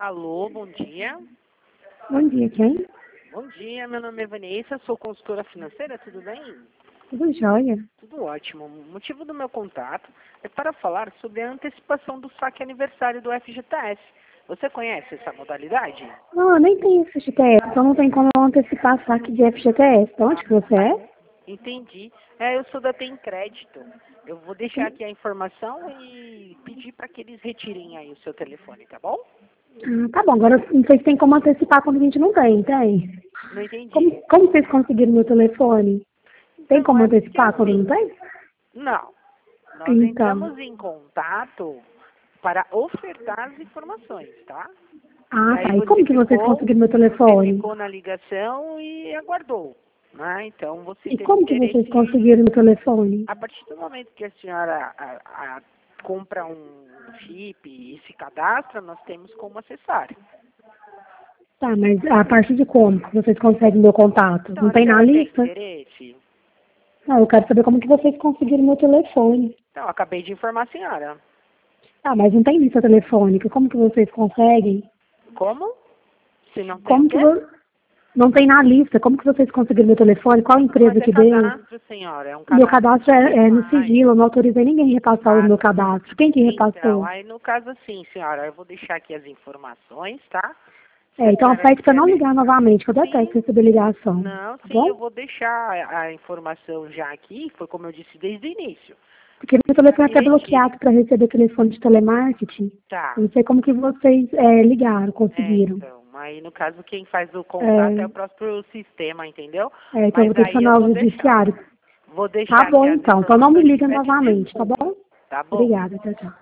Alô, bom dia. Bom dia, quem? Bom dia, meu nome é Vanessa, sou consultora financeira, tudo bem? Tudo jóia. Tudo ótimo. O motivo do meu contato é para falar sobre a antecipação do saque aniversário do FGTS. Você conhece essa modalidade? Não, eu nem tenho FGTS, então não tem como eu antecipar saque de FGTS. De onde que você é? Entendi. Eu sou da Tem Crédito. Eu vou deixar aqui a informação e pedir para que eles retirem aí o seu telefone, tá bom? Tá bom, agora não sei se tem como antecipar quando a gente não tem, tem? Não entendi. Como vocês conseguiram meu telefone? Tem Então, como é porque antecipar quando não assim, tem? não. Nós Então. entramos em contato para ofertar as informações, tá? Ah, Aí tá. E como que vocês conseguiram meu você telefone? ficou na ligação e aguardou, né? Então você E teve como que vocês interesse. conseguiram meu telefone? A partir do momento que a senhora compra um chip e se cadastra, nós temos como acessar. Tá, mas a partir de como que vocês conseguem meu contato? Então Não a tem na senhora tem lista? interesse? Não, eu quero saber como que vocês conseguiram meu telefone. Então, eu acabei de informar a senhora. Ah, mas não tem lista telefônica. Como que vocês conseguem? Como? Se não tem o Como que quê? não tem na lista? Como que vocês conseguiram meu telefone? Qual Mas empresa é que deu? cadastro, senhora. É um Meu cadastro cadastro é no online. sigilo, eu não autorizei ninguém a repassar o Ah, meu cadastro. Quem que então, repassou? aí no caso assim, senhora, eu vou deixar aqui as informações, tá? Se a Então senhora pede para não quiser. ligar novamente, que eu detesto Sim, receber ligação. não, Tá sim, eu bom? vou deixar a informação já aqui, foi como eu disse desde o início. Porque meu Para telefone é que até retire. bloqueado para receber telefone de telemarketing. Tá. Eu não sei como que vocês ligaram, conseguiram. Então, aí no caso quem faz o contato é o É, próprio sistema, entendeu? então eu Mas vou ter que aí eu chamar o vou deixar. judiciário. Vou Tá deixar aqui bom as então. Então não me informações e liga peço novamente, tá desculpas, bom? tá bom? Obrigada, tchau, tchau.